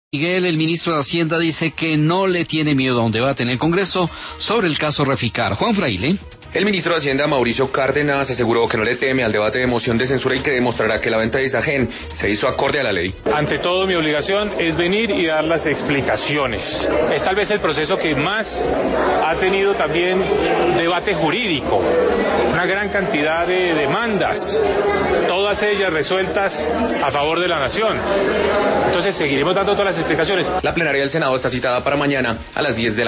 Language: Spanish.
Miguel, el ministro de Hacienda, dice que no le tiene miedo a un debate en el Congreso sobre el caso Reficar. Juan Fraile. El ministro de Hacienda, Mauricio Cárdenas, aseguró que no le teme al debate de moción de censura y que demostrará que la venta de Isagen se hizo acorde a la ley. Ante todo, mi obligación es venir y dar las explicaciones. Es tal vez el proceso que más ha tenido también debate jurídico, una gran cantidad de demandas, todas ellas resueltas a favor de la nación. Entonces seguiremos dando todas las explicaciones. La plenaria del Senado está citada para mañana a las 10 de la